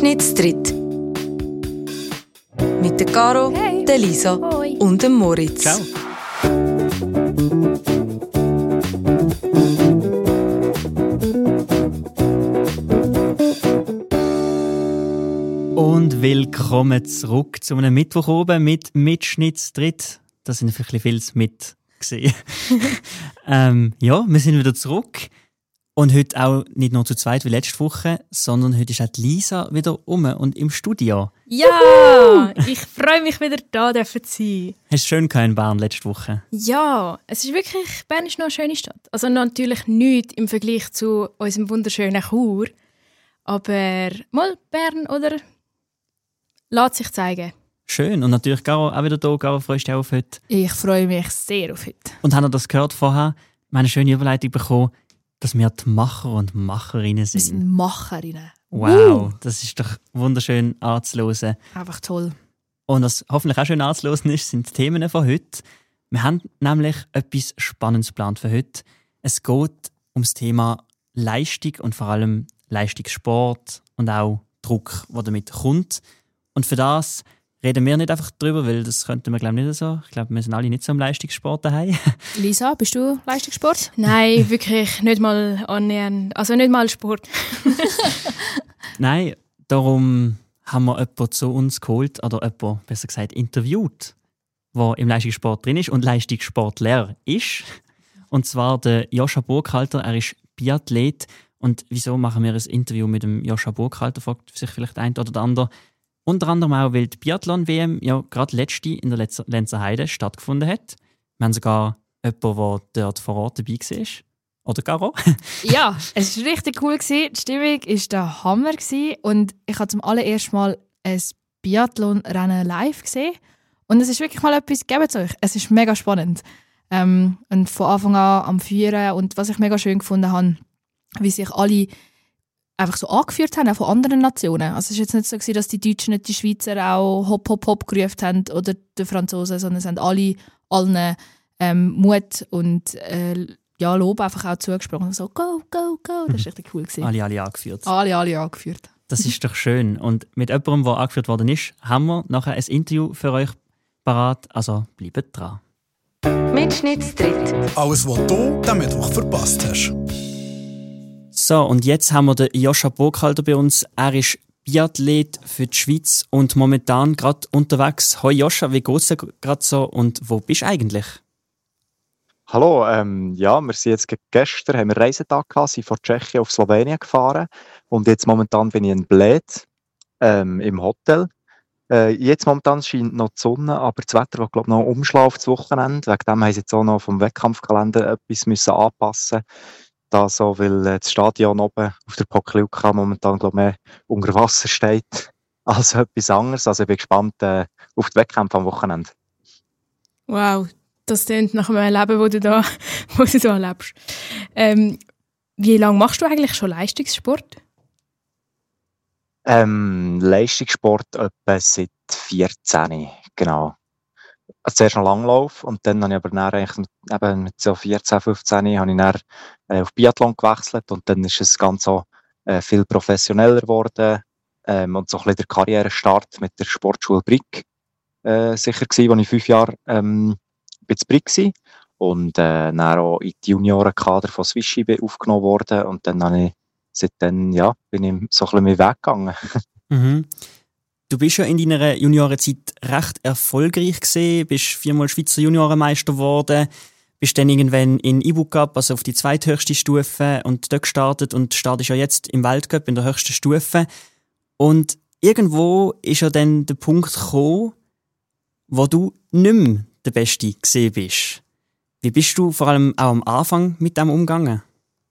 Mitschnitt zu dritt. Mit der Caro, Hey. der Lisa Hoi. und dem Moritz. Ciao. Und willkommen zurück zu einem Mittwoch oben mit Mitschnitt zu dritt. Das sind vielleicht viel mit gesehen. Ja, wir sind wieder zurück. Und heute auch nicht nur zu zweit wie letzte Woche, sondern heute ist auch die Lisa wieder und im Studio. Ja, ich freue mich wieder da zu sein. Hast du es schön gehabt in Bern letzte Woche? Ja, es ist wirklich, Bern ist noch eine schöne Stadt. Also natürlich nicht im Vergleich zu unserem wunderschönen Chur. Aber mal Bern, oder? Lässt sich zeigen. Schön. Und natürlich Caro auch wieder da. Caro, freust du dich auf heute? Ich freue mich sehr auf heute. Und haben ihr das gehört vorher? Wir haben eine schöne Überleitung bekommen, dass wir die Macher und Macherinnen Wir sind. sind Macherinnen. Wow, das ist doch wunderschön anzuhören. Einfach toll. Und was hoffentlich auch schön anzuhören ist, sind die Themen von heute. Wir haben nämlich etwas Spannendes geplant für heute. Es geht um das Thema Leistung und vor allem Leistungssport und auch Druck, der damit kommt. Und für das reden wir nicht einfach drüber, weil das könnten wir glaube ich nicht so. Ich glaube, wir sind alle nicht so im Leistungssport daheim. Lisa, bist du Leistungssport? Nein, wirklich nicht mal annähernd. Also nicht mal Sport. Nein, darum haben wir jemanden zu uns geholt, oder jemanden, besser gesagt, interviewt, der im Leistungssport drin ist und Leistungssportler ist. Und zwar der Joscha Burkhalter. Er ist Biathlet. Und wieso machen wir ein Interview mit dem Joscha Burkhalter, fragt sich vielleicht ein oder der andere. Unter anderem auch, weil die Biathlon-WM ja gerade letzte in der Lenzer Heide stattgefunden hat. Wir haben sogar jemanden, der dort vor Ort dabei war. Oder Caro? Ja, es war richtig cool. Die Stimmung war der Hammer. Und ich habe zum allerersten Mal ein Biathlon-Rennen live gesehen. Und es ist wirklich mal etwas, gebt es euch. Es ist mega spannend. Und von Anfang an am Führen. Und was ich mega schön gefunden habe, wie sich alle einfach so angeführt haben, auch von anderen Nationen. Also es war jetzt nicht so, dass die Deutschen nicht die Schweizer auch Hopp, Hopp, Hopp gerufen haben oder die Franzosen, sondern es haben allen Mut und Lob einfach auch zugesprochen. So, go, go, go. Das war richtig cool. Alle angeführt. Alle angeführt. Das ist doch schön. Und mit jemandem, der angeführt worden ist, haben wir nachher ein Interview für euch parat. Also bleibt dran. Mitschnitt zu dritt. Alles, was du den Mittwoch verpasst hast. So, und jetzt haben wir den Joscha Burkhalter bei uns. Er ist Biathlet für die Schweiz und momentan gerade unterwegs. Hoi Joscha, wie geht's dir gerade so und wo bist du eigentlich? Hallo, ja, wir sind jetzt gestern haben wir einen Reisetag gehabt, sind von Tschechien auf Slowenien gefahren und jetzt momentan bin ich in Bled im Hotel. Jetzt momentan scheint noch die Sonne, aber das Wetter wird glaube ich noch umschlagen auf das Wochenende. Wegen dem haben sie jetzt auch noch vom Wettkampfkalender etwas müssen anpassen. Da so, weil das Stadion oben auf der Pokljuka momentan glaube ich mehr unter Wasser steht als etwas anderes. Also ich bin gespannt auf die Wettkämpfe am Wochenende. Wow, das klingt nach einem Leben, wo du da lebst. Wie lange machst du eigentlich schon Leistungssport? Leistungssport etwa seit 14, genau. Also zuerst noch Langlauf und dann habe ich aber dann eigentlich mit so 14, 15 habe ich dann, auf Biathlon gewechselt und dann ist es ganz so viel professioneller geworden und so ein bisschen der Karrierestart mit der Sportschule Brig sicher gewesen, wo ich 5 Jahre bei Brig war und dann auch in die Juniorenkader von Swishy aufgenommen worden und dann habe ich seitdem, ja, bin ich so ein bisschen meinen Weg gegangen. Mhm. Du bist ja in deiner Juniorenzeit recht erfolgreich gewesen, bist 4-mal Schweizer Juniorenmeister geworden, bist dann irgendwann in IBU Cup, also auf die zweithöchste Stufe und dort gestartet und startest ja jetzt im Weltcup in der höchsten Stufe. Und irgendwo ist ja dann der Punkt gekommen, wo du nicht mehr der Beste gewesen bist. Wie bist du vor allem auch am Anfang mit dem umgegangen?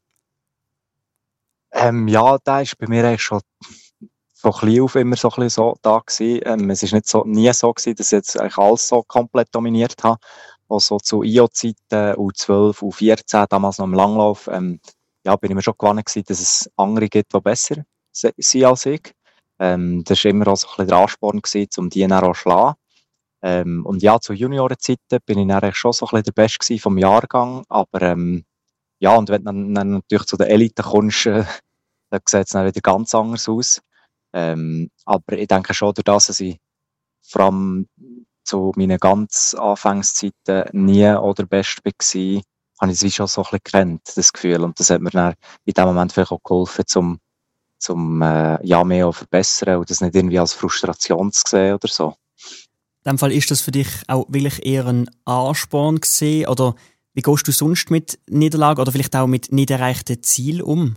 Ja, da ist bei mir eigentlich schon von klein auf immer so ein bisschen so da gewesen. Es ist nie so gewesen, dass ich jetzt eigentlich alles so komplett dominiert habe. Auch so zu IO-Zeiten, U12, U14, damals noch im Langlauf, ja, bin ich mir schon gewohnt gewesen, dass es andere gibt, die besser sind als ich. Das war immer auch so ein bisschen der Ansporn gewesen, um die dann auch zu schlagen. Und ja, zu Juniorenzeiten bin ich dann eigentlich schon so ein bisschen der Beste gewesen vom Jahrgang, aber ja, und wenn du dann natürlich zu den Eliten kommst, dann sieht es dann wieder ganz anders aus. Aber ich denke schon, durch das, dass ich vor allem zu meinen ganz Anfangszeiten nie oder best war, habe ich es wie schon so ein bisschen gekannt, das Gefühl. Und das hat mir dann in dem Moment vielleicht auch geholfen, zum ja mehr auch verbessern und das nicht irgendwie als Frustration zu sehen oder so. In dem Fall ist das für dich auch wirklich eher ein Ansporn gewesen, oder wie gehst du sonst mit Niederlagen oder vielleicht auch mit nicht erreichten Zielen um?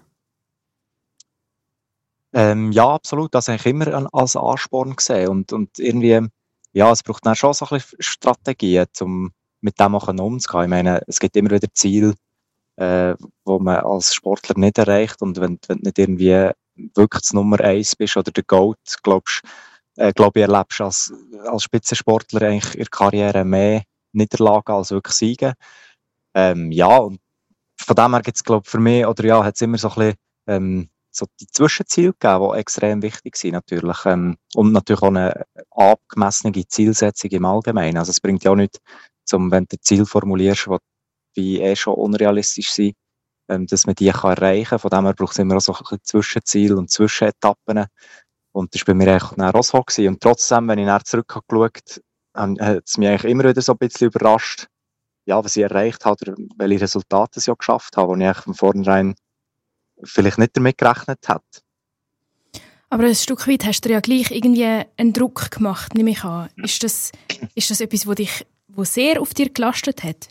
Ja, absolut. Das habe ich immer als Ansporn gesehen. Und irgendwie, ja, es braucht dann schon so ein bisschen Strategien, um mit dem auch umzugehen. Ich meine, es gibt immer wieder Ziele, wo man als Sportler nicht erreicht. Und wenn du nicht irgendwie wirklich das Nummer 1 bist oder der GOAT, glaube ich, erlebst als Spitzensportler eigentlich in der Karriere mehr Niederlagen als wirklich Siege. Ja, und von dem her gibt es, glaube ich, für mich, oder ja, hat es immer so ein bisschen, so die Zwischenziele gegeben, die extrem wichtig sind natürlich. Und natürlich auch eine abgemessene Zielsetzung im Allgemeinen. Also es bringt ja auch nicht, wenn du Ziel formulierst, die schon unrealistisch sind, dass man die erreichen kann. Von dem her braucht es immer auch so ein bisschen Zwischenziele und Zwischenetappen. Und das war bei mir eigentlich auch so gewesen. Und trotzdem, wenn ich dann zurückgeschaut habe, hat es mich eigentlich immer wieder so ein bisschen überrascht, ja, was ich erreicht habe oder welche Resultate ich geschafft habe, wo ich eigentlich von vornherein vielleicht nicht damit gerechnet hätte. Aber ein Stück weit hast du ja gleich irgendwie einen Druck gemacht, nehme ich an. Ist das etwas, wo sehr auf dir gelastet hat?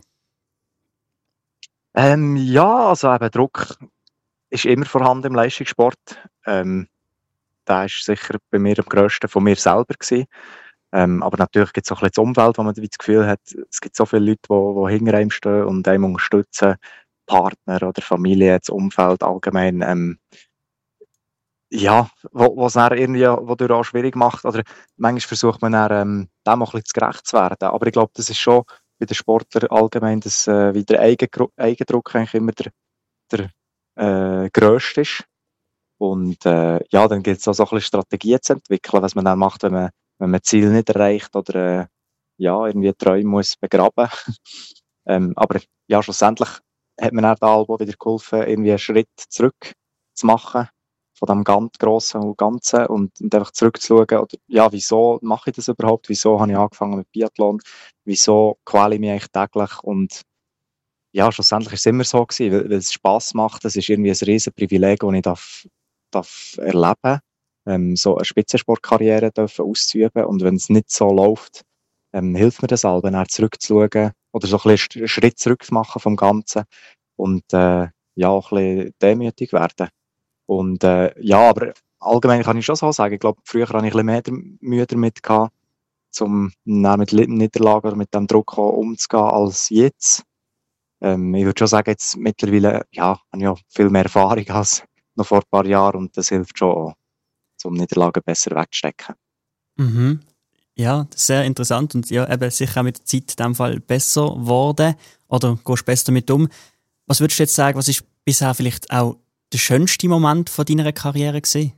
Ja, also eben Druck ist immer vorhanden im Leistungssport. Der ist sicher bei mir am grössten von mir selber gewesen. Aber natürlich gibt es auch ein bisschen das Umfeld, wo man das Gefühl hat, es gibt so viele Leute, die hinter einem stehen und einem unterstützen, Partner oder Familie, das Umfeld allgemein, ja, wo es dann irgendwie wodurch auch schwierig macht. Oder manchmal versucht man dann, dem auch ein bisschen gerecht zu werden. Aber ich glaube, das ist schon bei den Sportlern allgemein, dass wie der Eigendruck eigentlich immer der grösste ist. Und ja, dann gilt es auch so ein bisschen Strategien zu entwickeln, was man dann macht, wenn man Ziel nicht erreicht oder ja, irgendwie Träume muss begraben. Aber ja, schlussendlich hat mir dann da Albo wieder geholfen, irgendwie einen Schritt zurück zu machen von dem ganz Grossen und Ganzen und einfach zurückzuschauen, oder ja, wieso mache ich das überhaupt? Wieso habe ich angefangen mit Biathlon? Wieso quäle ich mich eigentlich täglich? Und ja, schlussendlich war es immer so gewesen, weil es Spass macht. Das ist irgendwie ein riesen Privileg, das ich darf erleben, so eine Spitzensportkarriere auszuüben. Und wenn es nicht so läuft, hilft mir das halt, dann zurückzuschauen oder so ein bisschen einen Schritt zurück zu machen vom Ganzen und ja, auch ein bisschen demütig werden. Und ja, aber allgemein kann ich schon so sagen, ich glaube, früher hatte ich ein bisschen mehr Mühe damit gehabt, mit Niederlagen oder mit dem Druck umzugehen als jetzt. Ich würde schon sagen, jetzt mittlerweile ja, habe ich ja viel mehr Erfahrung als noch vor ein paar Jahren und das hilft schon, um Niederlagen besser wegzustecken. Mhm. Ja, sehr interessant und ja, eben sicher auch mit der Zeit in dem Fall besser geworden oder gehst du besser damit um. Was würdest du jetzt sagen, was ist bisher vielleicht auch der schönste Moment von deiner Karriere gewesen?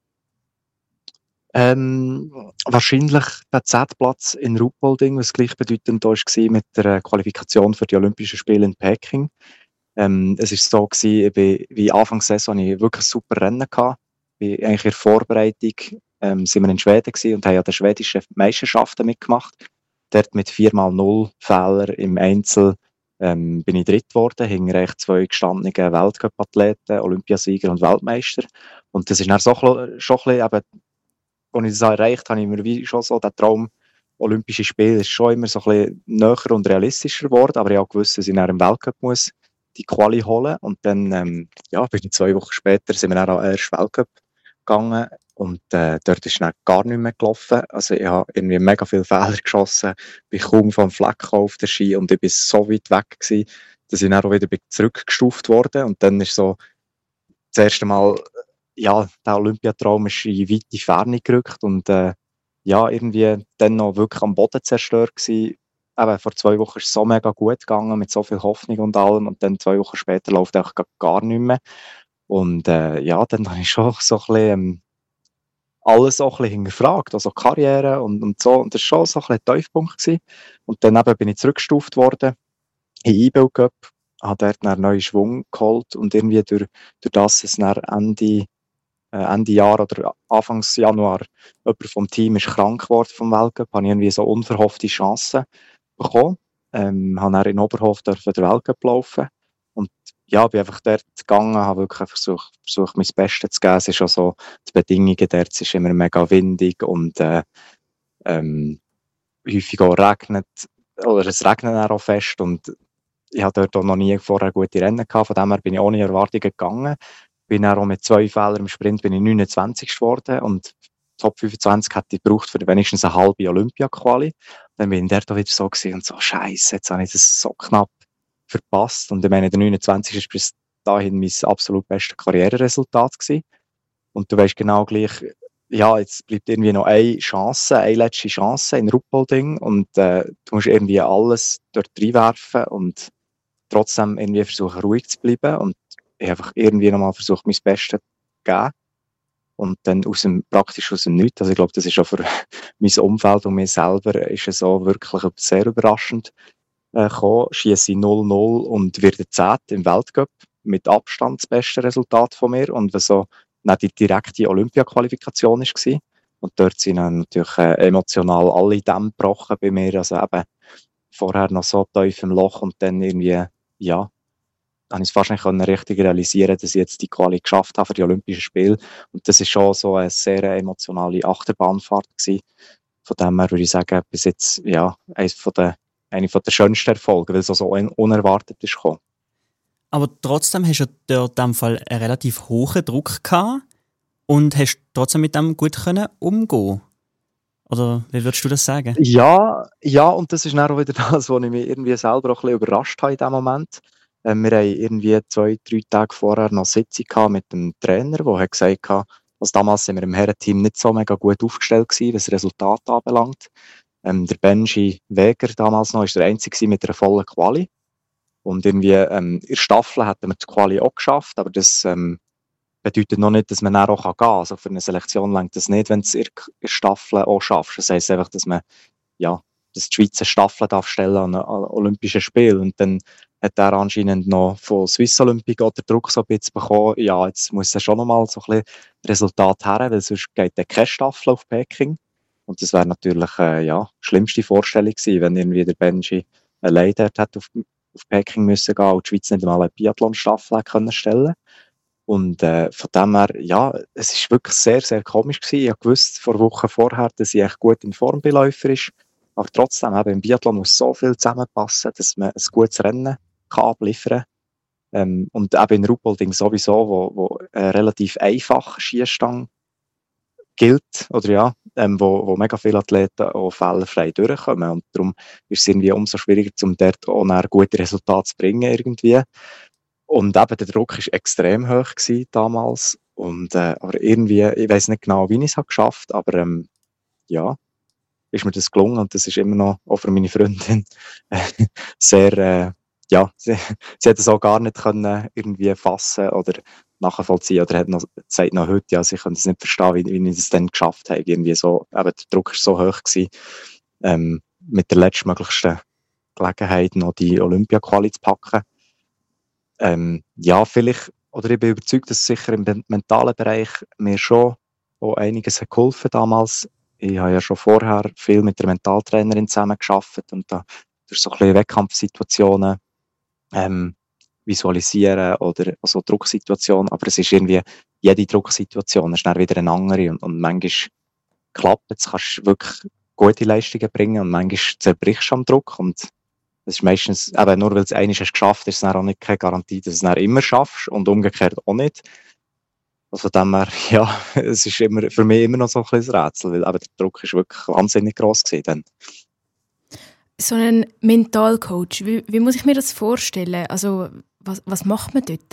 Wahrscheinlich der 10. Platz in Ruhpolding, was gleichbedeutend war mit der Qualifikation für die Olympischen Spiele in Peking. Es war so gewesen, wie Anfangs der Saison ich wirklich super Rennen gehabt. Eigentlich in der Vorbereitung sind wir in Schweden gewesen und haben an den schwedischen Meisterschaften mitgemacht. Dort mit 4x0 Fehler im Einzel bin ich dritt geworden, hinter 2 gestandenen Weltcup-Athleten, Olympiasieger und Weltmeister. Und das ist dann schon ein bisschen, eben, als ich das erreicht habe, ich mir wie schon so den Traum, Olympische Spiele ist schon immer so ein bisschen näher und realistischer geworden, aber ich habe gewusst, dass ich nach dem Weltcup muss die Quali holen und dann ja, bin ich 2 Wochen später sind wir dann an den ersten Weltcup gegangen und dort ist dann gar nicht mehr gelaufen. Also ich habe irgendwie mega viele Fehler geschossen, bin kaum vom Fleck auf der Ski und ich bin so weit weg gewesen, dass ich dann auch wieder zurückgestuft wurde und dann ist so das erste Mal, ja, der Olympiatraum ist in weite Ferne gerückt und ja, irgendwie dann noch wirklich am Boden zerstört gewesen. Eben, vor 2 Wochen ist es so mega gut gegangen, mit so viel Hoffnung und allem und dann 2 Wochen später läuft auch gar nicht mehr. Und ja, dann habe ich schon so ein bisschen alles so ein bisschen hinterfragt, also Karriere und so. Und das war schon so ein bisschen ein Tiefpunkt gewesen. Und dann eben bin ich zurückgestuft worden in IBU Cup, habe dort einen neuen Schwung geholt und irgendwie durch das es dann Ende Ende Jahr oder Anfangs Januar jemand vom Team ist krank geworden vom Weltcup, habe ich irgendwie so unverhoffte Chancen bekommen. Habe dann in Oberhof den Weltcup laufen und ja, bin einfach dort gegangen, habe wirklich versucht mein Bestes zu geben. Es ist auch so, die Bedingungen dort, es ist immer mega windig und häufig auch regnet, oder es regnet dann auch fest und ich hatte dort auch noch nie vorher gute Rennen gehabt, von dem her bin ich ohne Erwartungen gegangen. Bin dann auch mit 2 Fehlern im Sprint bin ich 29. geworden und Top 25 hätte ich gebraucht für wenigstens eine halbe Olympia-Quali. Dann bin ich dort auch wieder so gewesen und so, Scheiße, jetzt habe ich das so knapp verpasst. Und ich meine, der 29. ist bis dahin mein absolut bestes Karriereresultat gewesen. Und du weißt genau gleich, ja, jetzt bleibt irgendwie noch eine letzte Chance in Ruppolding und du musst irgendwie alles dort reinwerfen und trotzdem irgendwie versuchen, ruhig zu bleiben. Und ich habe einfach irgendwie nochmal versucht, mein Bestes zu geben. Und dann praktisch aus dem Nichts. Also ich glaube, das ist auch für mein Umfeld und mir selber ist es auch wirklich sehr überraschend gekommen. Schiesse 0-0 und werde 10. im Weltcup. Mit Abstand das beste Resultat von mir. Und was so nicht die direkte Olympia-Qualifikation war. Und dort sind dann natürlich emotional alle Dämme gebrochen bei mir. Also eben vorher noch so tief im Loch und dann irgendwie, ja, habe ich es fast nicht richtig realisieren, dass ich jetzt die Quali geschafft habe für die Olympischen Spiele. Und das ist schon so eine sehr emotionale Achterbahnfahrt gewesen. Von dem her würde ich sagen, bis jetzt, ja, eine der schönsten Erfolge, weil es so unerwartet ist gekommen. Aber trotzdem hast du dort in dem Fall einen relativ hohen Druck gehabt und hast trotzdem mit dem gut umgehen. Oder wie würdest du das sagen? Ja, und das ist dann auch wieder das, was ich mich irgendwie selber auch ein bisschen überrascht habe in dem Moment. Wir haben irgendwie 2-3 Tage vorher noch eine Sitzung mit dem Trainer, der hat gesagt hat, also damals sind wir im Herrenteam nicht so mega gut aufgestellt gewesen, was das Resultat anbelangt. Der Benji Weger damals noch ist der Einzige mit einer vollen Quali. Und irgendwie in der Staffel hätten wir die Quali auch geschafft, aber das bedeutet noch nicht, dass man dann auch gehen kann. Also für eine Selektion reicht das nicht, wenn du es in der Staffel auch schaffst. Das heisst einfach, dass man dass die Schweiz eine Staffel darf stellen an Olympischen Spielen. Und dann hat er anscheinend noch von Swiss Olympic den Druck so ein bisschen bekommen, ja, jetzt muss er schon noch mal so ein bisschen Resultat her, weil sonst geht dann keine Staffel auf Peking. Und das wäre natürlich die schlimmste Vorstellung gewesen, wenn irgendwie der Benji allein dort hätte auf Peking müssen gehen und die Schweiz nicht einmal eine Biathlon-Staffel können stellen. Und von dem her, ja, es ist wirklich sehr, sehr komisch gewesen. Ich wusste vor Wochen vorher, dass ich echt gut in Form bin läuferisch. Aber trotzdem, eben im Biathlon muss so viel zusammenpassen, dass man ein gutes Rennen kann abliefern kann. Und eben in Ruppolding sowieso, wo relativ einfach Skistange gilt, oder ja, wo mega viele Athleten auch fehlerfrei durchkommen. Und darum ist es irgendwie umso schwieriger, um dort auch gute Resultate zu bringen irgendwie. Und eben der Druck war extrem hoch gewesen damals. Und, aber irgendwie, ich weiss nicht genau, wie ich es geschafft habe, aber ja, ist mir das gelungen und das ist immer noch auch für meine Freundin sehr, sie hat es auch gar nicht können irgendwie fassen oder nachvollziehen oder sagt noch heute, ja, sie können es nicht verstehen, wie ich es dann geschafft habe. Irgendwie so, eben, der Druck war so hoch gewesen, mit der letztmöglichsten Gelegenheit noch die Olympia-Quali zu packen. Vielleicht, oder ich bin überzeugt, dass sicher im mentalen Bereich mir schon auch einiges hat geholfen damals. Ich habe ja schon vorher viel mit der Mentaltrainerin zusammengearbeitet und da durch so ein bisschen Wettkampfsituationen visualisieren oder so Drucksituationen. Aber es ist irgendwie, jede Drucksituation ist dann wieder eine andere und manchmal klappt es, kannst du wirklich gute Leistungen bringen und manchmal zerbrichst du am Druck und das ist meistens, eben nur weil es einmal hast geschafft, ist es dann auch nicht keine Garantie, dass du es dann immer schaffst und umgekehrt auch nicht. Also von dem her, ja, es ist für mich immer noch so ein kleines Rätsel, weil eben der Druck ist wirklich wahnsinnig gross gewesen dann. So ein Mentalcoach, wie muss ich mir das vorstellen? Also was macht man dort?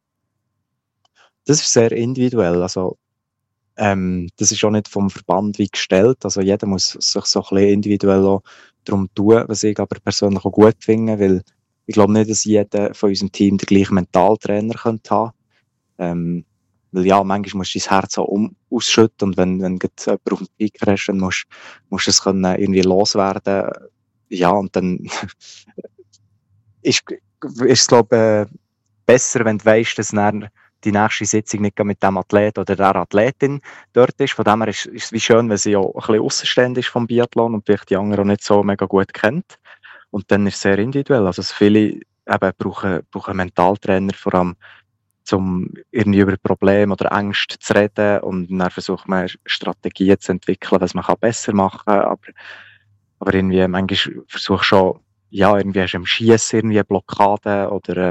Das ist sehr individuell, also das ist auch nicht vom Verband wie gestellt, also jeder muss sich so ein bisschen individuell auch darum tun, was ich aber persönlich auch gut finde, weil ich glaube nicht, dass jeder von unserem Team den gleichen Mentaltrainer könnte haben. Weil ja, manchmal musst du dein Herz auch ausschütten und wenn du jemanden auf dem Piker hast, dann musst du es können irgendwie loswerden. Ja, und dann ist es, glaube ich, besser, wenn du weißt, dass dann die nächste Sitzung nicht mit dem Athlet oder der Athletin dort ist. Von dem her ist es wie schön, wenn sie auch ein bisschen aussenstehend ist vom Biathlon und vielleicht die anderen auch nicht so mega gut kennt. Und dann ist es sehr individuell. Also viele eben brauchen Mentaltrainer, vor allem um irgendwie über Probleme oder Ängste zu reden, und dann versucht man Strategien zu entwickeln, was man besser machen kann. Aber irgendwie manchmal versuche ich schon, ja, irgendwie hast du im Schiessen irgendwie Blockaden oder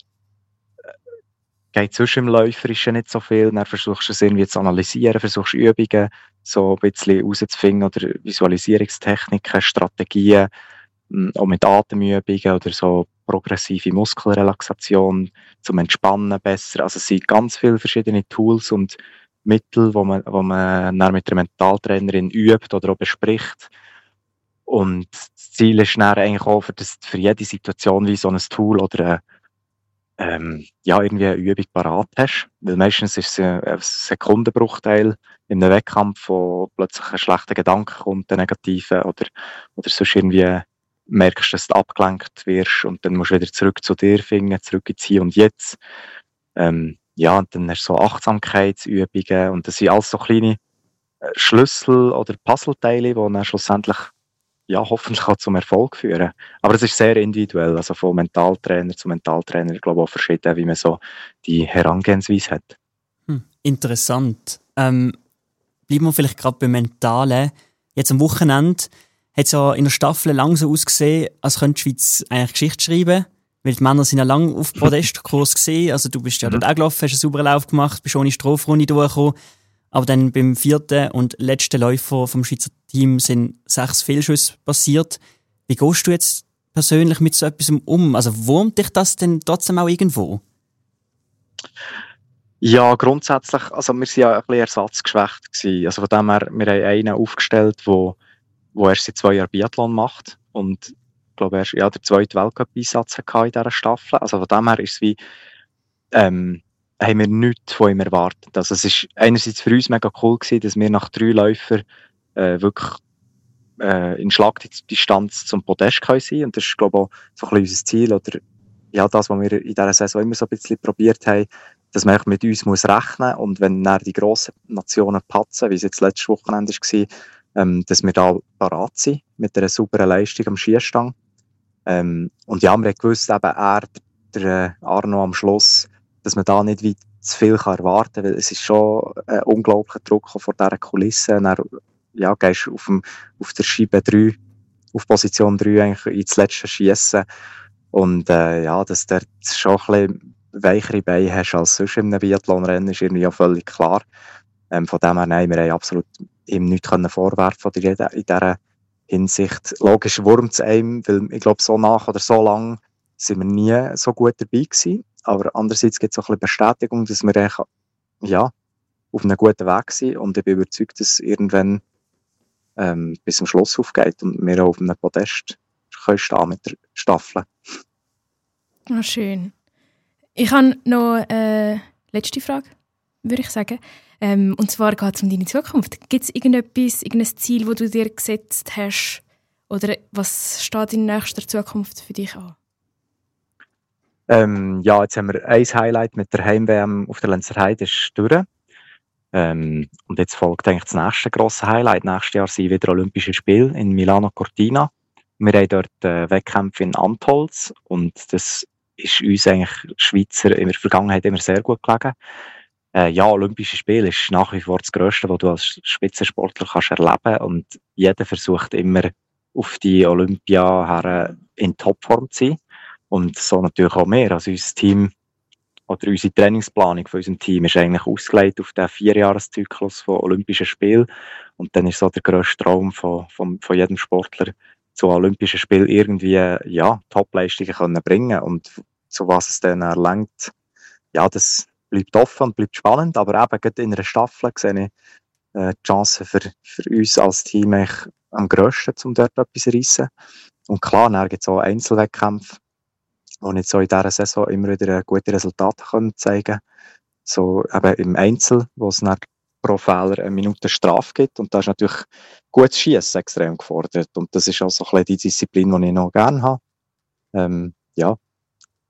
geht zwischen dem Läuferischen nicht so viel. Dann versuchst du es irgendwie zu analysieren, versuchst Übungen so ein bisschen rauszufinden oder Visualisierungstechniken, Strategien, auch mit Atemübungen oder so progressive Muskelrelaxation zum Entspannen besser. Also es sind ganz viele verschiedene Tools und Mittel, wo man dann mit der Mentaltrainerin übt oder auch bespricht. Und das Ziel ist dann eigentlich auch für jede Situation wie so ein Tool oder irgendwie eine Übung parat hast. Weil meistens ist es ein Sekundenbruchteil in einem Wettkampf, wo plötzlich ein schlechter Gedanke kommt, ein negativer, oder sonst irgendwie merkst, dass du abgelenkt wirst und dann musst du wieder zurück zu dir finden, zurück ins Hier und Jetzt. Und dann hast du so Achtsamkeitsübungen und das sind alles so kleine Schlüssel oder Puzzleteile, die dann schlussendlich hoffentlich auch zum Erfolg führen. Aber es ist sehr individuell, also von Mentaltrainer zu Mentaltrainer, ich glaube auch verschieden, wie man so die Herangehensweise hat. Interessant. Bleiben wir vielleicht gerade beim Mentalen. Jetzt am Wochenende hat es ja in der Staffel lang so ausgesehen, als könnte die Schweiz eigentlich Geschichte schreiben, weil die Männer sind ja lange auf Podestkurs gesehen. Also du bist ja dort auch gelaufen, hast einen sauberen Lauf gemacht, bist ohne Strafrunde durchgekommen. Aber dann beim 4. und letzten Läufer vom Schweizer Team sind 6 Fehlschüsse passiert. Wie gehst du jetzt persönlich mit so etwas um? Also wurmt dich das denn trotzdem auch irgendwo? Ja, grundsätzlich, also wir waren ja ein bisschen ersatzgeschwächt gewesen. Also von dem her, wir haben einen aufgestellt, der erst seit 2 Jahren Biathlon macht und ich glaube, erst der zweite Weltcup-Einsatz hatte in dieser Staffel. Also von dem her ist es wie, haben wir nichts von ihm erwartet. Also es ist einerseits für uns mega cool gewesen, dass wir nach 3 Läufern wirklich in Schlagdistanz zum Podest sein können. Und das ist, glaube ich, auch so ein bisschen unser Ziel oder ja, das, was wir in dieser Saison immer so ein bisschen probiert haben, dass man mit uns muss rechnen muss und wenn dann die grossen Nationen patzen, wie es jetzt letztes Wochenende war, dass wir da parat sind mit einer sauberen Leistung am Schießstand. Und ja, wir haben gewusst, eben der Arno am Schluss, dass man da nicht weit zu viel erwarten kann, weil es ist schon ein unglaublicher Druck vor dieser Kulisse. Dann, gehst du auf der Scheibe 3, auf Position 3 eigentlich ins letzte Schiessen. Und dass du schon ein bisschen weichere Beine hast als sonst in einem Biathlonrennen, ist irgendwie auch völlig klar. Von dem her, nein, wir haben absolut ihm nichts vorwerfen in dieser Hinsicht. Logisch wurmt es einem, weil ich glaube, so nach oder so lang sind wir nie so gut dabei gewesen. Aber andererseits gibt es auch ein bisschen Bestätigung, dass wir auf einem guten Weg sind und ich bin überzeugt, dass irgendwann bis zum Schluss aufgeht und wir auch auf einem Podest können stehen mit der Staffel. Oh, schön. Ich habe noch eine letzte Frage, würde ich sagen. Und zwar geht es um deine Zukunft. Gibt es irgendein Ziel, das du dir gesetzt hast? Oder was steht in nächster Zukunft für dich an? Jetzt haben wir ein Highlight mit der Heim-WM auf der Lenzerheide ist durch. Und jetzt folgt eigentlich das nächste grosse Highlight. Nächstes Jahr sind wieder Olympische Spiele in Milano Cortina. Wir haben dort Wettkämpfe in Antholz und das ist uns eigentlich Schweizer in der Vergangenheit immer sehr gut gelegen. Olympische Spiele ist nach wie vor das Grösste, was du als Spitzensportler kannst erleben, und jeder versucht immer auf die Olympia her in Topform zu sein. Und so natürlich auch mehr. Also unser Team oder unsere Trainingsplanung von unserem Team ist eigentlich ausgelegt auf den 4-Jahres-Zyklus von Olympischen Spielen. Und dann ist so der grösste Traum von jedem Sportler, zu Olympischen Spielen irgendwie Top-Leistungen können bringen. Und zu was es dann erlangt, das bleibt offen und bleibt spannend. Aber eben gerade in einer Staffel sehe ich die Chance für uns als Team am grössten, um dort etwas zu reissen. Und klar, dann gibt es auch Einzelwettkämpfe, die nicht so in dieser Saison immer wieder gute Resultate zeigen können. So eben im Einzel, wo es dann pro Fehler 1 Minute Strafe gibt. Und da ist natürlich gutes Schiessen extrem gefordert. Und das ist auch so ein bisschen die Disziplin, die ich noch gerne habe.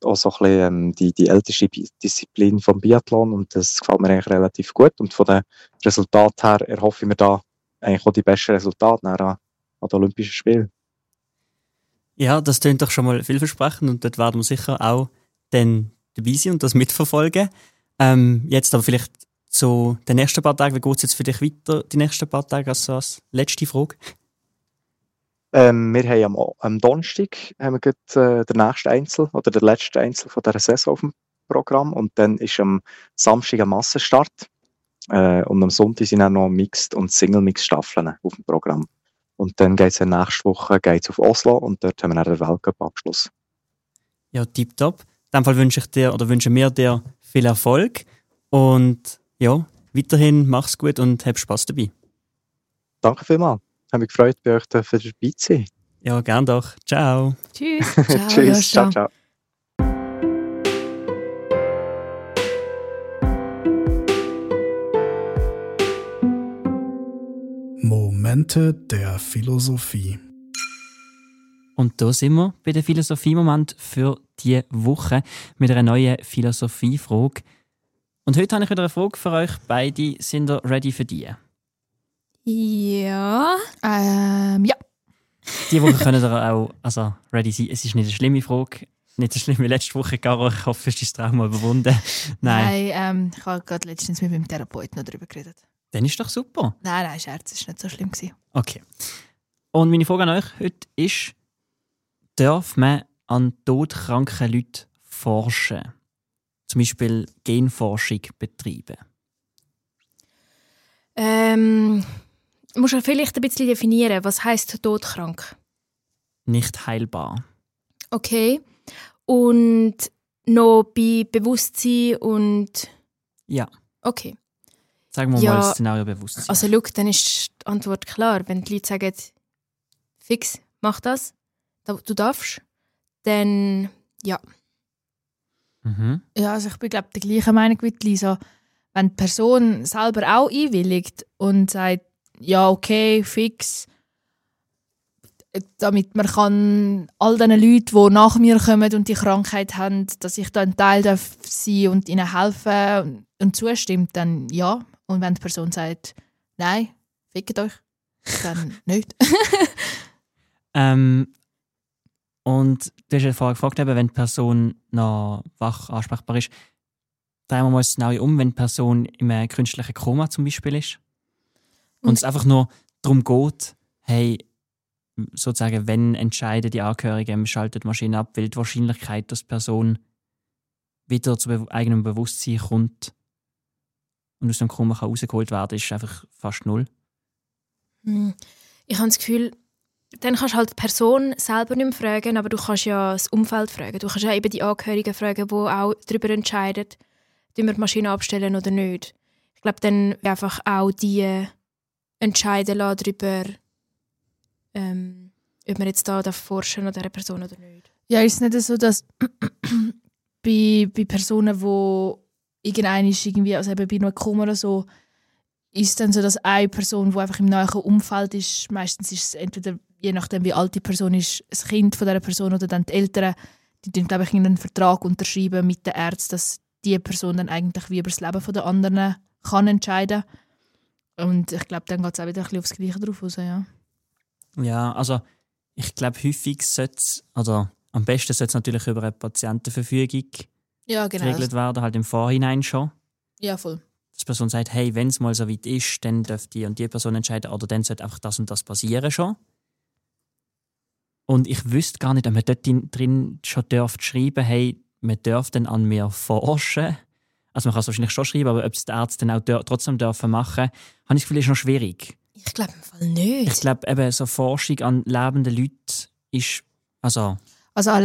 auch so ein bisschen die älteste Disziplin vom Biathlon und das gefällt mir eigentlich relativ gut. Und von den Resultaten her erhoffe ich mir da eigentlich auch die besten Resultate an den Olympischen Spielen. Ja, das klingt doch schon mal vielversprechend und dort werden wir sicher auch dann dabei sein und das mitverfolgen. Jetzt aber vielleicht zu den nächsten paar Tagen. Wie geht es jetzt für dich weiter, die nächsten paar Tage, also als letzte Frage? Wir haben am Donnerstag haben wir gerade, den nächsten Einzel oder den letzten Einzel von dieser Saison auf dem Programm und dann ist am Samstag ein Massenstart und am Sonntag sind auch noch Mixed- und Single-Mix-Staffeln auf dem Programm. Und dann geht es nächste Woche auf Oslo und dort haben wir dann den Weltcup-Abschluss. Ja, tipptopp. In dem Fall wünschen wir dir viel Erfolg und ja, weiterhin mach's gut und hab Spaß dabei. Danke vielmals. Ich habe mich gefreut, bei euch dabei zu sein. Ja, gern doch. Ciao. Tschüss. Ciao, Tschüss. Joscha. Ciao, ciao. Momente der Philosophie. Und da sind wir bei der Philosophie-Moment für diese Woche mit einer neuen Philosophiefrage. Und heute habe ich wieder eine Frage für euch. Beide sind ihr ready für die? Ja. Ja. Diese Woche können ihr auch ready sein. Es ist nicht eine schlimme Frage. Nicht so schlimm wie letzte Woche, Caro. Ich hoffe, es ist das Trauma überwunden. Nein. Ich habe gerade letztens mit meinem Therapeuten noch darüber geredet. Dann ist doch super. Nein, Scherz, es war nicht so schlimm. Okay. Und meine Frage an euch heute ist, darf man an todkranken Leuten forschen? Zum Beispiel Genforschung betreiben? Musst du vielleicht ein bisschen definieren, was heisst todkrank? Nicht heilbar. Okay. Und noch bei Bewusstsein und... Ja. Okay. Sagen wir Ja, mal das Szenario Bewusstsein. Also schau, dann ist die Antwort klar. Wenn die Leute sagen, fix, mach das, du darfst, dann ja. Mhm. Ja, also ich bin glaube der gleichen Meinung wie Lisa. Wenn die Person selber auch einwilligt und sagt, ja okay, fix, damit man kann all diesen Leuten, die nach mir kommen und die Krankheit haben, dass ich da ein Teil darf sein und ihnen helfen und zustimmt, dann ja. Und wenn die Person sagt, nein, fickt euch, dann nicht. Und du hast ja vorher gefragt, wenn die Person noch wach ansprechbar ist. Drehen wir mal das Szenario um, wenn die Person in einem künstlichen Koma zum Beispiel ist. Und es einfach nur darum geht, hey, sozusagen, wenn entscheiden die Angehörigen, man schaltet die Maschine ab, weil die Wahrscheinlichkeit, dass die Person wieder zu eigenem Bewusstsein kommt und aus dem Koma rausgeholt werden kann, ist einfach fast null. Ich habe das Gefühl, dann kannst du halt die Person selber nicht mehr fragen, aber du kannst ja das Umfeld fragen. Du kannst ja eben die Angehörigen fragen, die auch darüber entscheiden, ob wir die Maschine abstellen oder nicht. Ich glaube, dann einfach auch die entscheiden lassen darüber, ob wir jetzt da forschen an dieser Person oder nicht. Ja, ist es nicht so, dass bei Personen, die irgendwie, also eben bei einem Koma oder so, ist es dann so, dass eine Person, die einfach im nahen Umfeld ist, meistens ist es entweder, je nachdem wie alt die Person ist, das Kind von dieser Person oder dann die Eltern, die dann, glaube ich, einen Vertrag unterschreiben mit den Ärzten, dass die Person dann eigentlich wie über das Leben der anderen kann entscheiden. Und ich glaube, dann geht es auch wieder ein bisschen aufs Gleiche drauf raus, ja. Ja, also ich glaube, häufig sollte es, oder am besten sollte es natürlich über eine Patientenverfügung Ja, genau. geregelt werden, halt im Vorhinein schon. Ja, voll. Dass die Person sagt, hey, wenn es mal so weit ist, dann darf die und die Person entscheiden, oder dann sollte einfach das und das passieren schon. Und ich wüsste gar nicht, ob man dort drin schon schreiben, hey, man darf dann an mir forschen. Also man kann es wahrscheinlich schon schreiben, aber ob es die Ärzte dann auch trotzdem dürfen machen, habe ich das Gefühl, ist noch schwierig. Ich glaube im Fall nicht. Ich glaube, eben so Forschung an lebenden Leuten ist, Also an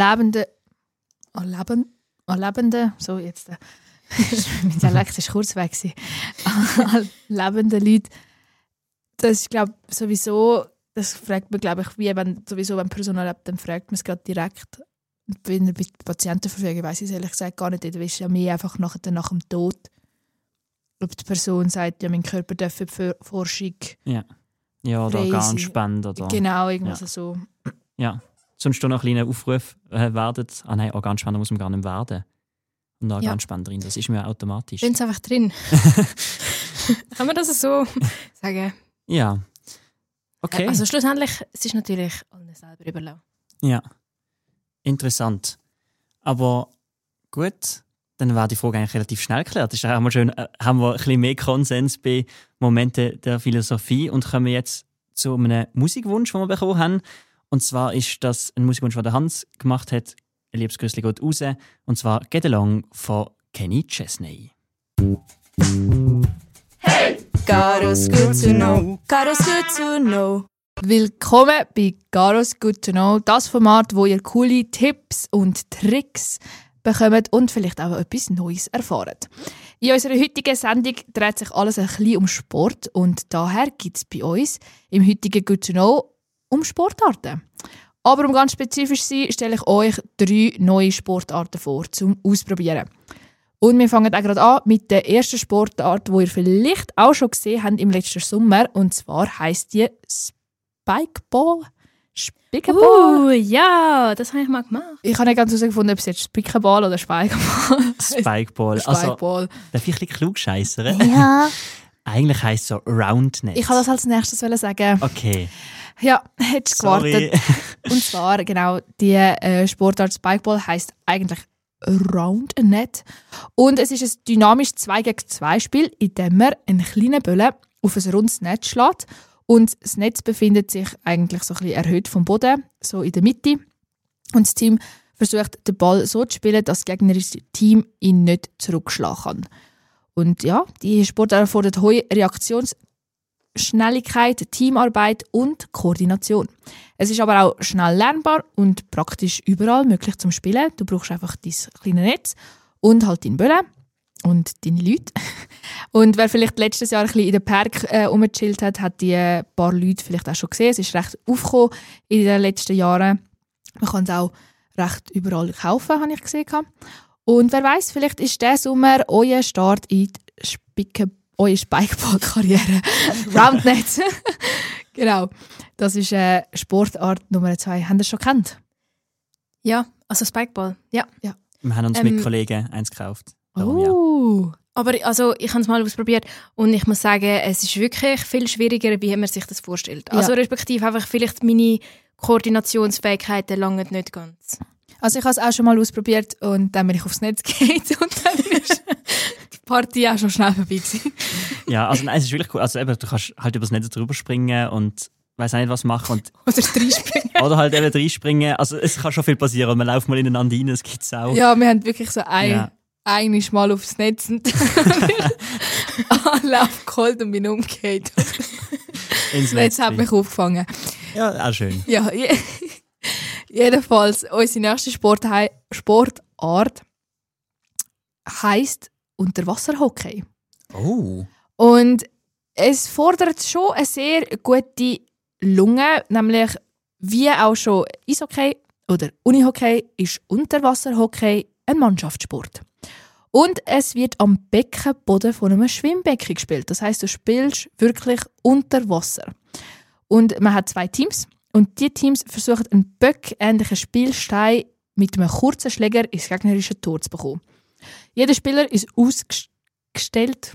lebenden, so jetzt, mein Dialekt ist kurz weg gewesen. An lebenden Leuten, das ist, glaube ich, sowieso, das fragt man, glaube ich, wie wenn eine Person lebt, dann fragt man es gerade direkt. Bei der Patientenverfügung weiss ich es ehrlich gesagt gar nicht, da ist ja mehr einfach nach dem Tod. Ob die Person sagt, ja, mein Körper darf für Forschung ja oder frei sein. Organspende oder Genau, irgendwas so. ja. sonst noch einen kleinen Aufruf werdet. Ah nein, Organspender muss man gar nicht werden. Und Organspenderin, das ist mir automatisch. Lass es einfach drin. Kann man das so sagen? Ja. Okay. Also schlussendlich, es ist natürlich allen selber überlassen. Ja. Interessant. Aber gut, dann war die Frage eigentlich relativ schnell geklärt. Das ist auch mal schön, haben wir ein bisschen mehr Konsens bei Momenten der Philosophie und kommen jetzt zu einem Musikwunsch, den wir bekommen haben. Und zwar ist das ein Musikwunsch, den der Hans gemacht hat. Ein liebes Grüßli geht raus. Und zwar «Get Along» von Kenny Chesney. Garo's good to know. Garo's good to know. Willkommen bei Garo's Good to Know, das Format, wo ihr coole Tipps und Tricks bekommt und vielleicht auch etwas Neues erfahrt. In unserer heutigen Sendung dreht sich alles ein bisschen um Sport und daher gibt es bei uns im heutigen Good to Know um Sportarten. Aber um ganz spezifisch zu sein, stelle ich euch 3 neue Sportarten vor, zum Ausprobieren. Und wir fangen auch gerade an mit der ersten Sportart, die ihr vielleicht auch schon gesehen habt im letzten Sommer. Und zwar heisst die Spikeball. Spikeball. Ja, das habe ich mal gemacht. Ich habe nicht ganz herausgefunden, ob es jetzt Spikeball oder Spikeball heisst. Spikeball. Also, Spikeball. darf ich ein bisschen klugscheissern? Ja. Eigentlich heisst es so Roundnet. Ich wollte das als nächstes sagen. Okay. Ja, hättest du Sorry. gewartet. Und zwar, genau, die Sportart Spikeball heisst eigentlich Roundnet. Und es ist ein dynamisches 2-gegen-2-Spiel, in dem man einen kleinen Böllen auf ein rundes Netz schlägt. Und das Netz befindet sich eigentlich so ein bisschen erhöht vom Boden, so in der Mitte. Und das Team versucht, den Ball so zu spielen, dass das gegnerische Team ihn nicht zurückschlagen kann. Und ja, die Sportart erfordert hohe Reaktionsschnelligkeit, Teamarbeit und Koordination. Es ist aber auch schnell lernbar und praktisch überall möglich zum Spielen. Du brauchst einfach dein kleines Netz und halt deinen Böllen und deine Leute. Und wer vielleicht letztes Jahr ein bisschen in den Park rumgechillt hat, hat die paar Leute vielleicht auch schon gesehen. Es ist recht aufgekommen in den letzten Jahren. Man kann es auch recht überall kaufen, habe ich gesehen. Und wer weiß, vielleicht ist dieser Sommer euer Start in die eure Spikeball-Karriere. Roundnet. Genau. Das ist Sportart Nummer 2. Habt ihr das schon gekannt? Ja, also Spikeball. Ja. Wir haben uns mit Kollegen eins gekauft. Darum, ja. Aber also, ich habe es mal ausprobiert und ich muss sagen, es ist wirklich viel schwieriger, wie man sich das vorstellt. Also respektive einfach vielleicht meine Koordinationsfähigkeiten langen nicht ganz. Also ich habe es auch schon mal ausprobiert und dann bin ich aufs Netz gegangen und dann ist die Party auch schon schnell vorbei gewesen. Ja, also nein, es ist wirklich cool. Also eben, du kannst halt über das Netz drüber springen und weiss auch nicht, was machen. Und oder reinspringen. oder halt eben reinspringen. Also es kann schon viel passieren. Man läuft mal ineinander rein, das gibt es auch. Ja, wir haben wirklich so einiges Mal aufs Netz und alle aufgeholt und bin umgekehrt. Ins Netz hat mich aufgefangen. Ja, auch schön. Ja, jedenfalls, unsere nächste Sportart heisst Unterwasserhockey. Oh. Und es fordert schon eine sehr gute Lunge, nämlich wie auch schon Eishockey oder Unihockey ist Unterwasserhockey ein Mannschaftssport. Und es wird am Beckenboden von einem Schwimmbecken gespielt. Das heisst, du spielst wirklich unter Wasser. Und man hat 2 Teams. Und diese Teams versuchen, einen böckähnlichen Spielstein mit einem kurzen Schläger ins gegnerische Tor zu bekommen. Jeder Spieler ist ausgestattet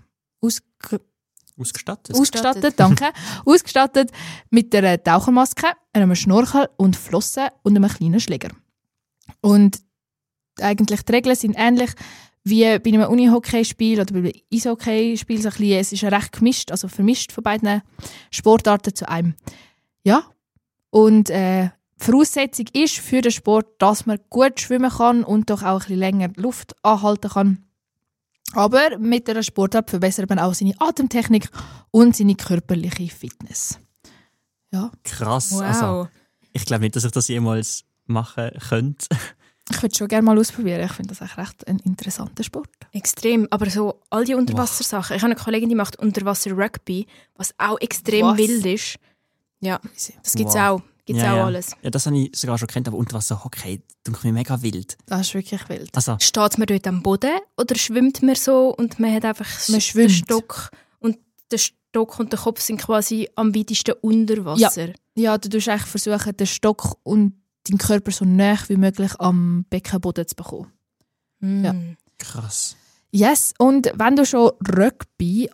mit einer Tauchermaske, einem Schnorchel und Flossen und einem kleinen Schläger. Und eigentlich die Regeln sind ähnlich wie bei einem Unihockey-Spiel oder bei einem Eishockey-Spiel. So es ist recht gemischt, also vermischt von beiden Sportarten zu einem. Ja, und Voraussetzung ist für den Sport, dass man gut schwimmen kann und doch auch ein bisschen länger Luft anhalten kann. Aber mit einer Sportart verbessert man auch seine Atemtechnik und seine körperliche Fitness. Ja. Krass. Wow. Also, ich glaube nicht, dass ich das jemals machen könnte. Ich würde schon gerne mal ausprobieren. Ich finde das echt recht ein interessanter Sport. Extrem, aber so all die Unterwassersachen. Ich habe eine Kollegin, die macht Unterwasser-Rugby, was auch extrem wild ist. Ja, das gibt es auch. Gibt's auch alles. Ja, das habe ich sogar schon gekannt, aber Unterwasserhockey, denke mir mega wild. Das ist wirklich wild. Also, steht man dort am Boden oder schwimmt man so und man hat einfach den Stock und der Stock und der Kopf sind quasi am weitesten unter Wasser? Ja, du musst eigentlich versuchen, den Stock und deinen Körper so nah wie möglich am Beckenboden zu bekommen. Ja. Krass. Yes, und wenn du schon Rugby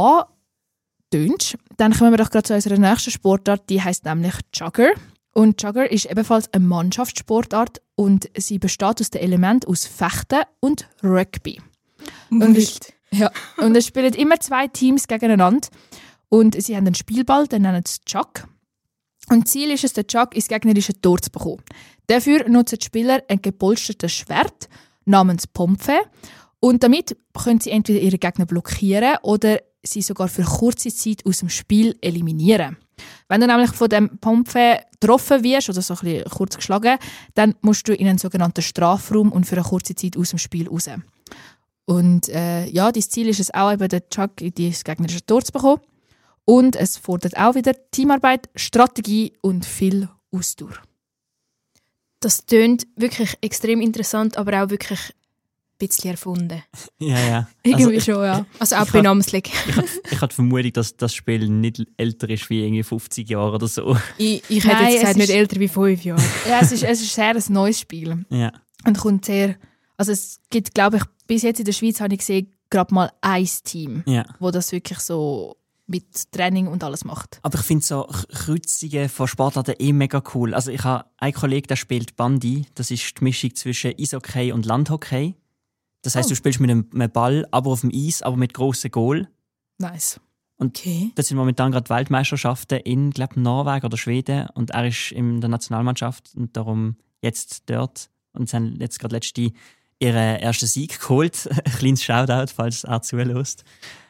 antönst, dann kommen wir doch gerade zu unserer nächsten Sportart, die heisst nämlich Jugger. Und Jugger ist ebenfalls eine Mannschaftssportart und sie besteht aus den Elementen aus Fechten und Rugby. Und es spielen immer 2 Teams gegeneinander und sie haben einen Spielball, den nennen sie Chuck. Und Ziel ist es, den Chuck ins gegnerische Tor zu bekommen. Dafür nutzen die Spieler ein gepolstertes Schwert namens Pompe und damit können sie entweder ihre Gegner blockieren oder sie sogar für kurze Zeit aus dem Spiel eliminieren. Wenn du nämlich von dem Pompe getroffen wirst oder so ein bisschen kurz geschlagen, dann musst du in einen sogenannten Strafraum und für eine kurze Zeit aus dem Spiel raus. Und dein Ziel ist es auch, eben den Chuck in das gegnerische Tor zu bekommen. Und es fordert auch wieder Teamarbeit, Strategie und viel Ausdauer. Das tönt wirklich extrem interessant, aber auch wirklich ein bisschen erfunden. Ja. Irgendwie schon, ja. Also auch benamslig. Ich hatte die Vermutung, dass das Spiel nicht älter ist wie irgendwie 50 Jahre oder so. Ich hätte Nein, jetzt gesagt, es nicht ist- älter wie 5 Jahre. Ja, es ist sehr ein neues Spiel. Ja. Und kommt sehr... Also es gibt, glaube ich, bis jetzt in der Schweiz habe ich gesehen, gerade mal ein Team, Ja. wo das wirklich so mit Training und alles macht. Aber ich finde so Kreuzungen von Sportarten mega cool. Also ich habe einen Kollegen, der spielt Bandy. Das ist die Mischung zwischen Eishockey und Landhockey. Das heisst, du spielst mit einem Ball, aber auf dem Eis, aber mit grossen Goal. Nice. Okay. Das sind momentan gerade Weltmeisterschaften in, glaube Norwegen oder Schweden. Und er ist in der Nationalmannschaft und darum jetzt dort. Und sie haben jetzt gerade letzte ihren ersten Sieg geholt. Ein kleines Shoutout, falls er zuhört.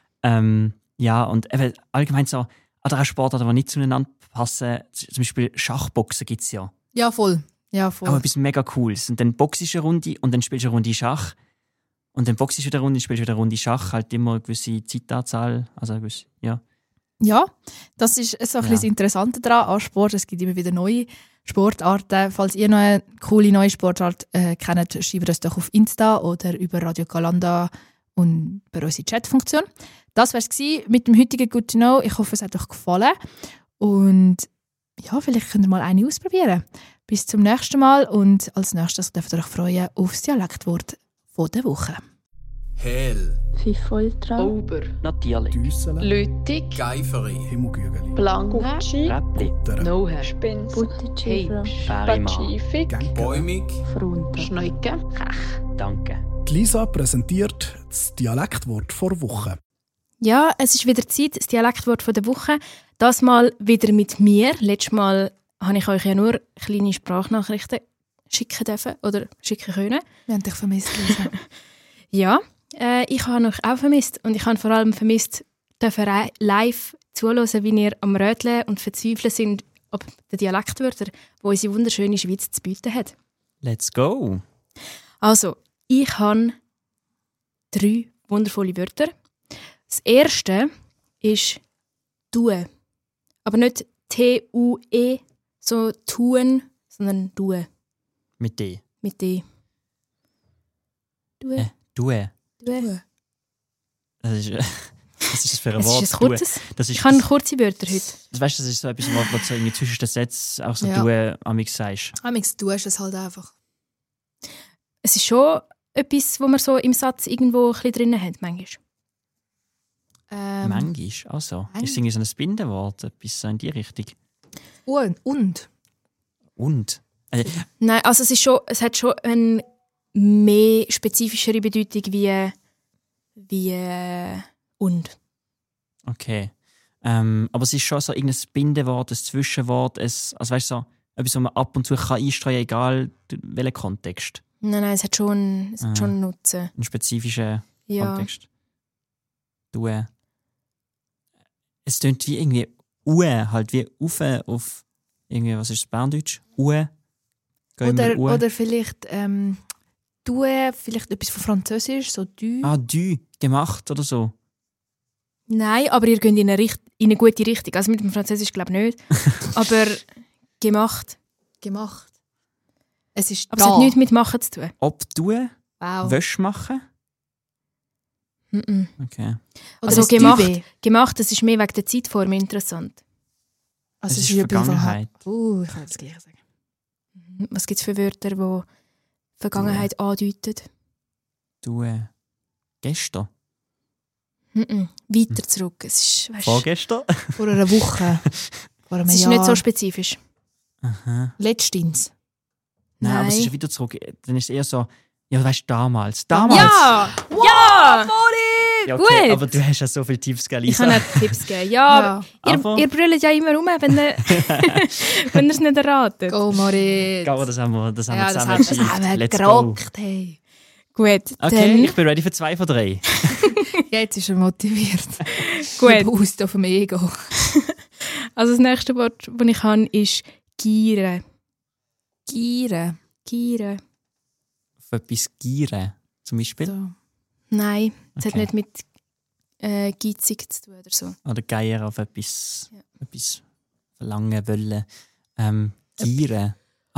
Ja, und eben allgemein so andere Sportarten, die nicht zueinander passen. Zum Beispiel Schachboxen gibt es ja. Ja, voll. Ja, Auch voll. etwas mega Cooles. Und dann boxst du eine Runde und dann spielst du eine Runde Schach. Und dann boxst du wieder eine Runde, spielst wieder eine Runde Schach. Halt immer eine gewisse Zeitanzahl. Also eine gewisse, ja. Ja, das ist so ein bisschen Ja. das Interessante daran an Sport. Es gibt immer wieder neue Sportarten. Falls ihr noch eine coole neue Sportart kennt, schreibt das doch auf Insta oder über Radio Galanda und bei unserer Chatfunktion. Das war es mit dem heutigen Good to Know. Ich hoffe, es hat euch gefallen. Und ja, vielleicht könnt ihr mal eine ausprobieren. Bis zum nächsten Mal und als nächstes dürft ihr euch freuen auf das Dialektwort von der Woche. Hell, Fifoltra, Ober, Natürlich. Düssele, Lütig, Geiferi, Himmelgügeli, Blange, Räppli. Butter, Noher, Spins, Butterchifra, Heibsch, Färimann. Pazifik, Bäumig. Frunter. Schneuke, Kech. Danke. Die Lisa präsentiert das Dialektwort vor Woche. Ja, es ist wieder Zeit, das Dialektwort von der Woche. Das Mal wieder mit mir. Letztes Mal habe ich euch ja nur kleine Sprachnachrichten schicken dürfen oder schicken können. Wir haben dich vermisst, Lisa. Ja, ich habe euch auch vermisst und ich habe vor allem vermisst, dürfen live zuhören, wie ihr am Röteln und Verzweifeln sind, ob die Dialektwörter, die unsere wunderschöne Schweiz zu bieten hat. Let's go. Also, ich habe 3 wundervolle Wörter. Das erste ist «tue». Aber nicht T-U-E, so «tun», sondern «tue». Mit D. Mit D. «Tue». Due. «Tue». Das ist, was ist das für ein Es Wort? ist ein Due. kurzes. Das ist, Ich habe das, kurze Wörter heute. weißt, das ist so etwas, was du so irgendwie zwischen den Sätzen auch so Ja. Due amix sagst. Amix, du hast es halt einfach. Es ist schon etwas, wo man so im Satz irgendwo ein bisschen drin hat, manchmal. Manchmal, also. Ist es irgendwie so ein Bindenwort, etwas so in die Richtung. Und. Und? Nein, also es hat schon eine mehr spezifischere Bedeutung wie «und». Okay. Aber es ist schon so irgendein Bindewort, ein Zwischenwort, also weißt du, so, etwas, was man ab und zu kann einstreuen kann, egal welchen Kontext. Nein, es hat schon einen Nutzen. Einen spezifischen Ja. Kontext. Du. Es tönt wie irgendwie Ue, halt wie Ufe auf irgendwie, was ist das Berndeutsch? Ue. Gehen wir Ue. Oder vielleicht du, vielleicht etwas von Französisch, so du. Ah, du, gemacht oder so. Nein, aber ihr geht in eine gute Richtung. Also mit dem Französisch glaube ich nicht. Aber gemacht. Gemacht. Es ist Aber es hat nichts mit machen zu tun. Ob du, Wow. Wäsch machen? Mhm. Okay. Oder Also das gemacht, Duvet. gemacht, das ist mehr wegen der Zeitform interessant. Also Es es ist ist etwas von- Vergangenheit. ich kann das Gleiche sagen. Was gibt es für Wörter, die Vergangenheit andeuten? Du, gestern? Weiter zurück. Es ist, weißt, Vorgestern? Vor einer Woche. Vor einem es ist Jahr. nicht so spezifisch. Aha. Letztens. Nein, aber es ist Nein. ja wieder zurück. Dann ist es eher so, ja, weißt du, damals. Damals! Ja! Ja! Ja, okay, gut. aber du hast ja so viele Tipps gegeben, Ich Lisa. kann auch Tipps geben. Ja, Aber- ihr brüllt ja immer rum, wenn ihr wenn ihr es nicht erratet. Go, Moritz. Aber das haben wir das zusammen haben entschieden. wir Let's go. gerockt. Hey. Gut, Okay, ich bin ready für 2 von 3. Jetzt ist er motiviert. dann, gut. Boost auf dem Ego. Also das nächste Wort, das ich habe, ist gieren. Gieren. Gieren. Auf etwas gieren, zum Beispiel. So. Nein, es hat Okay. nicht mit geizig zu tun oder so. Oder Geier auf etwas, Ja. etwas verlangen wollen. Gieren.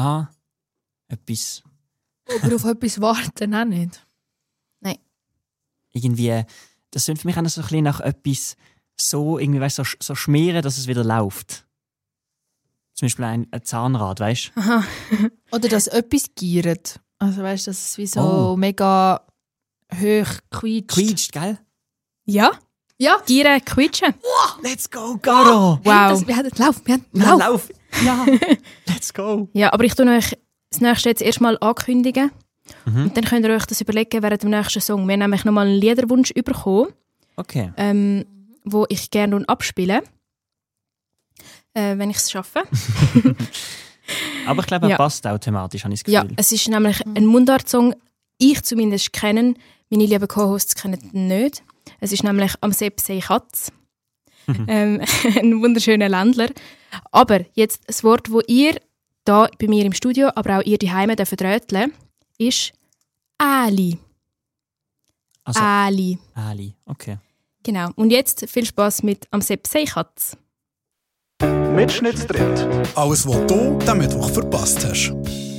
Etwas Aber auf etwas warten auch nicht. irgendwie, das sind für mich auch so ein bisschen nach etwas so, irgendwie, weißt, so schmieren, dass es wieder läuft. Zum Beispiel ein Zahnrad, weißt du? Aha. Oder dass etwas giert. Also weißt du, dass es wie so Oh. mega hoch quietscht. Quietscht, gell? Ja, Ja. Gieren quietschen. Let's go, Garo! Wow. Wir haben Lauf. Wir haben Ja, Lauf. lauf! Ja! Let's go! Ja, aber ich tue euch das nächste jetzt erstmal ankündigen. Mhm. Und dann könnt ihr euch das überlegen während dem nächsten Song. Wir haben nämlich nochmal einen Liederwunsch bekommen, Okay. wo ich gerne abspiele. Wenn ich es schaffe. Aber ich glaube, er Ja. passt auch thematisch, habe ich das Ja, Gefühl. es ist nämlich ein Mundart-Song. Ich zumindest kenne. Meine lieben Co-Hosts kennen ihn nicht. Es ist nämlich «Am Sepp sei Katz». Ein wunderschöner Ländler. Aber jetzt das Wort, das ihr da bei mir im Studio, aber auch ihr daheim vertröteln, ist «Ali». Also, «Ali». Ali, okay. Genau. Und jetzt viel Spass mit «Am Sepp sei Katz». Mitschnittstritt. Alles, was du den Mittwoch verpasst hast.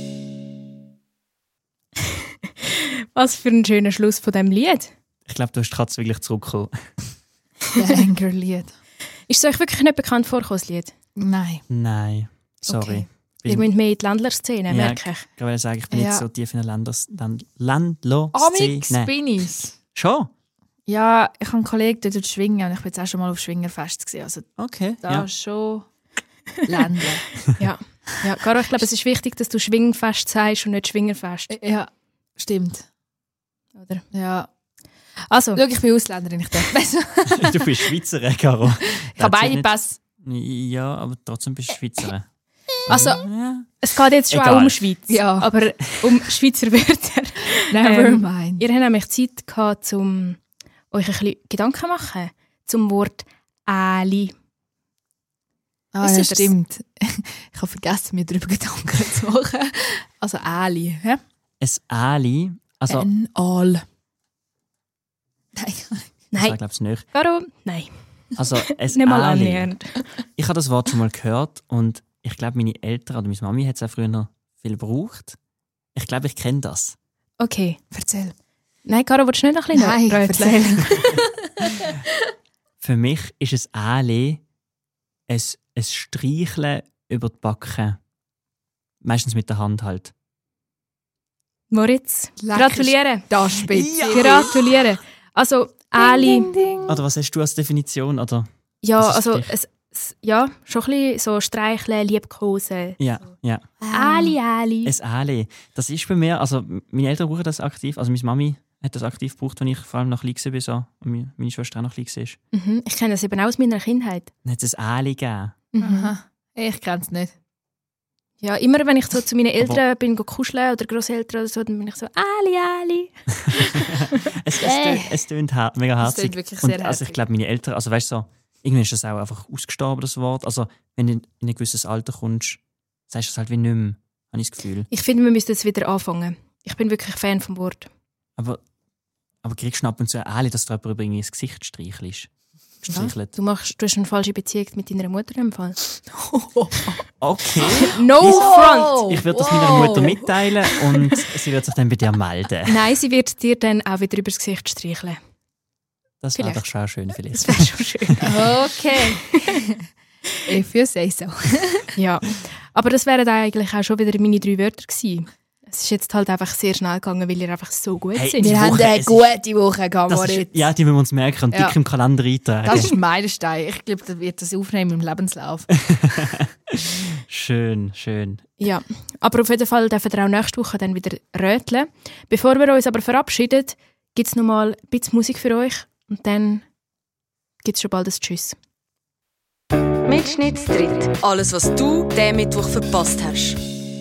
Was für ein schöner Schluss von diesem Lied. Ich glaube, du hast die Katze wirklich zurückgekommen. Der Anger-Lied. Ist es euch wirklich nicht bekannt vorgekommen, das Lied? Nein. Nein, sorry. Okay. Ihr müsst mehr in die Ländlerszene, Ja, merke ich. Ich wollte sagen, ich bin Ja. nicht so tief in der Landlo-Szene. Amix bin ich's. Schon? Ja, ich habe einen Kollegen, der dort schwingen und ich bin jetzt auch schon mal auf Schwingerfest gewesen. Also Okay. da Ja. ist schon Ländler. Ja, Caro, ich glaube, es ist wichtig, dass du Schwingfest sagst und nicht Schwingerfest. Ja, stimmt. Oder? Ja. Also, Schau, ich bin Ausländerin, ich darf besser. Du bist Schweizerin, Caro. Ich habe beide Pässe. Ja, aber trotzdem bist du Schweizerin. also Ja. es geht jetzt schon Egal. auch um Schweiz, Ja. aber um Schweizer Wörter. Nevermind. Ihr habt nämlich Zeit gehabt, um euch ein bisschen Gedanken zu machen zum Wort «Ali». Ah, Was ja, ist das? stimmt. Ich habe vergessen, mir darüber Gedanken zu machen. Also Ali. Ja? Ein Ali, also Ein Aal. Nein. das Nein, glaube ich nicht. Caro, nein, Also ein nicht mal Ali. annähernd. Ich habe das Wort schon mal gehört und ich glaube, meine Eltern oder meine Mami hat es auch früher noch viel gebraucht. Ich glaube, ich kenne das. Okay. Erzähl. Nein, Caro, willst du nicht noch ein bisschen Nein, röteln? Für mich ist ein Ali ein Streicheln über die Backen. Meistens mit der Hand halt. Moritz, Lecker. gratuliere. Das Spitze. Gratuliere. Also, Ali, Ding, ding, ding. Oder was hast du als Definition? Oder? ja, was ist also, für dich? ja, schon ein bisschen so streicheln, liebkosen. Ja, ja. Ali, Ali. Ein Ali. Das ist bei mir, also meine Eltern brauchen das aktiv, also meine Mami hat das aktiv gebraucht, als ich vor allem noch klein war so, und meine Schwester auch noch klein war. Mhm. Ich kenne das eben auch aus meiner Kindheit. Dann hat es ein Ali gegeben. Mhm. Aha. Ich kenne es nicht. Ja, immer wenn ich so zu meinen Eltern bin kuscheln oder Grosseltern oder so, dann bin ich so Ali, Ali. Es tönt mega Es herzig. tönt wirklich Und sehr also ich herzig. glaube, meine Eltern, also weißt du so, irgendwann ist das auch einfach ausgestorben, das Wort. Also wenn du in ein gewisses Alter kommst, sagst du es halt wie nicht mehr, habe ich das Gefühl. Ich finde, wir müssen jetzt wieder anfangen. Ich bin wirklich Fan vom Wort. Aber kriegst du ab und zu ein Ali, dass du jemand irgendwie ins Gesicht streichelst? Streichelt. Du hast eine falsche Beziehung mit deiner Mutter im Fall. Okay. No front! Ich würde das meiner Mutter mitteilen und sie wird sich dann bei dir melden. Nein, sie wird dir dann auch wieder übers Gesicht streicheln. Das wäre Vielleicht. doch schon schön vielleicht. Das wäre schon schön. Okay. If you say so. Ja, aber das wären eigentlich auch schon wieder meine 3 Wörter gewesen. Es ist jetzt halt einfach sehr schnell gegangen, weil ihr einfach so gut Hey, sind. die Wir haben Woche, eine es ist- gute Woche gehabt, Das ist, Moritz. ja, die müssen wir uns merken und Ja. dick im Kalender eintragen. Das ist ein Meilenstein. Ich glaube, das wird das aufnehmen im Lebenslauf. Schön, schön. Ja, aber auf jeden Fall dürfen wir auch nächste Woche dann wieder röteln. Bevor wir uns aber verabschieden, gibt es noch mal ein bisschen Musik für euch und dann gibt es schon bald ein Tschüss. Mitschnittstritt. Alles, was du diesen Mittwoch verpasst hast.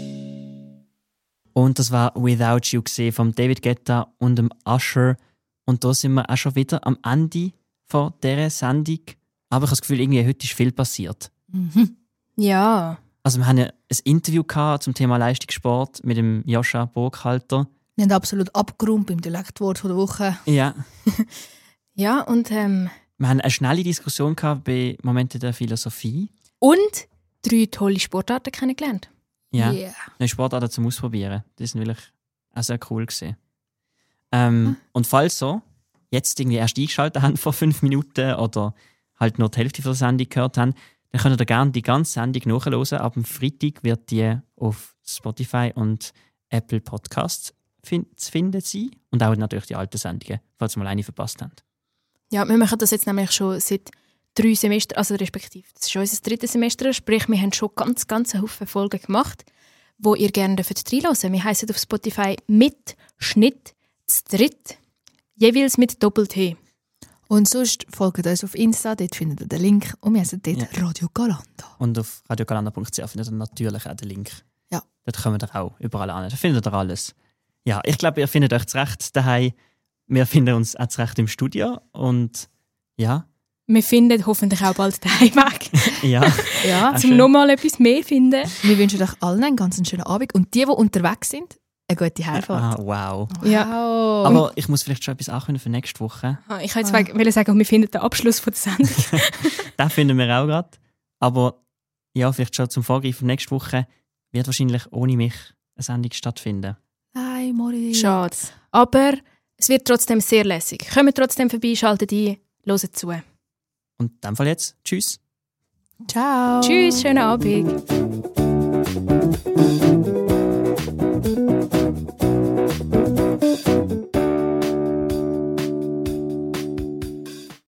Und das war Without You gesehen von David Guetta und dem Usher. Und da sind wir auch schon wieder am Ende von dieser Sendung. Aber ich habe das Gefühl, irgendwie heute ist viel passiert. Ja, Also wir haben ja ein Interview gehabt zum Thema Leistungssport mit dem Joscha Burkhalter. Wir haben absolut abgeräumt beim Dialektwort von der Woche. Ja. ja und Wir haben eine schnelle Diskussion gehabt bei Momenten der Philosophie. 3 tolle Sportarten kennengelernt. Ja. Yeah. Eine Sportarten zum Ausprobieren. Das ist wirklich auch sehr cool gewesen. Und falls so jetzt irgendwie erst eingeschaltet haben vor 5 Minuten oder halt nur die Hälfte von der Sendung gehört haben, dann könnt ihr gerne die ganze Sendung nachhören. Ab dem Freitag wird die auf Spotify und Apple Podcasts zu finden sein. Und auch natürlich die alten Sendungen, falls ihr mal eine verpasst habt. Ja, wir machen das jetzt nämlich schon seit 3 Semestern, also respektive, das ist schon unser 3. Semester, sprich, wir haben schon ganz einen Haufen Folgen gemacht, wo ihr gerne reinhören dürft. Wir heissen auf Spotify «Mitschnitt zu dritt», jeweils mit Doppel-T. Und sonst folgt uns auf Insta, dort findet ihr den Link. Und wir haben dort Radio Galanda. Und auf radiogalanda.ch findet ihr natürlich auch den Link. Ja. Dort kommt ihr auch überall an. Da findet ihr alles. Ja, ich glaube, ihr findet euch zurecht daheim. Wir finden uns auch zurecht im Studio. Und ja. Wir finden hoffentlich auch bald den Heimweg, Ja. Ja, Ach, um schön. nochmal etwas mehr zu finden. wir wünschen euch allen einen ganz schönen Abend. Und die unterwegs sind, eine gute Heimfahrt. Wow. Ja. Wow. Aber ich muss vielleicht schon etwas ankündigen für nächste Woche. Ich wollte jetzt sagen, wir finden den Abschluss von der Sendung. Den finden wir auch gerade. Aber ja, vielleicht schon zum Vorgreifen nächste Woche wird wahrscheinlich ohne mich eine Sendung stattfinden. Hi, Moritz. Schade. Aber es wird trotzdem sehr lässig. Kommt trotzdem vorbei, schaltet ein, hört zu. Und in dem Fall jetzt, tschüss. Ciao. Tschüss, schönen Abend.